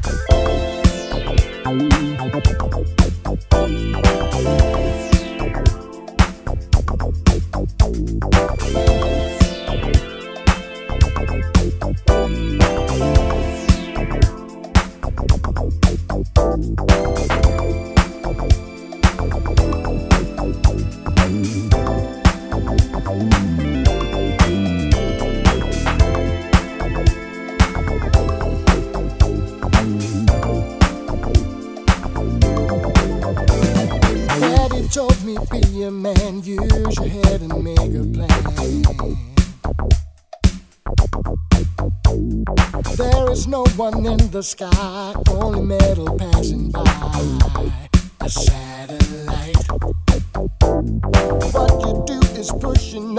Told me be a man, use your head and make a plan. There is no one in the sky, only metal passing by. A satellite. What you do is pushing